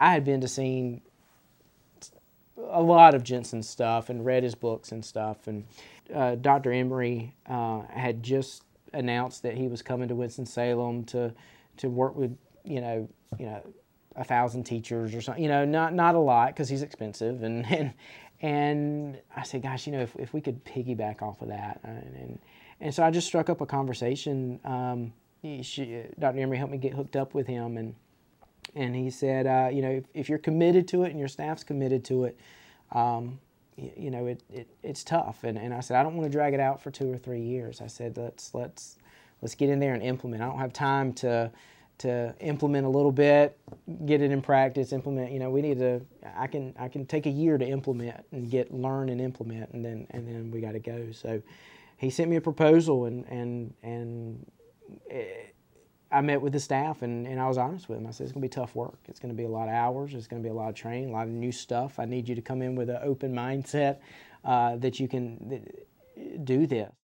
I had been to see a lot of Jensen's stuff and read his books and stuff. And Dr. Emery had just announced that he was coming to Winston-Salem to work with, you know, 1,000 teachers or something. You know, not a lot because he's expensive. And I said, gosh, you know, if we could piggyback off of that. And so I just struck up a conversation. Dr. Emery helped me get hooked up with him, and he said, you know, if you're committed to it and your staff's committed to it, you know, it's tough. And I said, I don't want to drag it out for 2 or 3 years. I said, let's get in there and implement. I don't have time to implement a little bit, get it in practice, implement. You know, we need to. I can take a year to implement and learn and implement, and then we got to go. So he sent me a proposal, and I met with the staff, and I was honest with him. I said, it's going to be tough work. It's going to be a lot of hours. It's going to be a lot of training, a lot of new stuff. I need you to come in with an open mindset that you can do this.